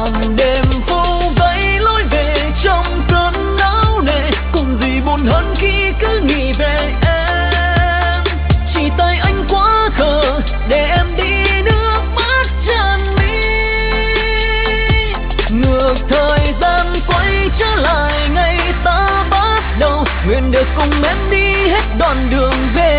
dòng đêm vô vây lối về trong cơn não nề, cùng gì buồn hơn khi cứ nghĩ về em. Chỉ tay anh quá khờ để em đi, nước mắt tràn mi. Ngược thời gian quay trở lại ngày ta bắt đầu, nguyện được cùng em đi hết đoạn đường về.